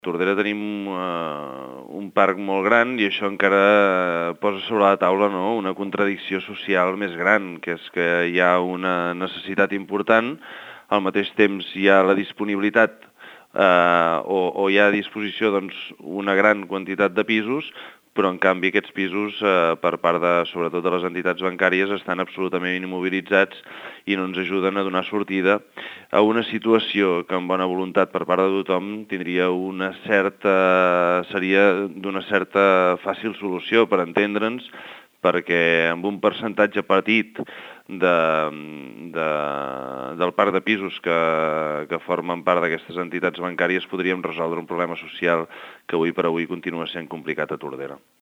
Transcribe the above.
A Tordera tenim un parc molt gran i això encara posa sobre la taula, no?, una contradicció social més gran, que és que hi ha una necessitat important, al mateix temps hi ha la disponibilitat o hi ha a disposició doncs, una gran quantitat de pisos, però en canvi aquests pisos per part sobretot de les entitats bancàries estan absolutament immobilitzats i no ens ajuden a donar sortida a una situació que amb bona voluntat per part de tothom seria d'una certa fàcil solució per entendre'ns, perquè amb un percentatge petit del parc de pisos que formen part d'aquestes entitats bancàries podríem resoldre un problema social que avui per avui continua sent complicat a Tordera.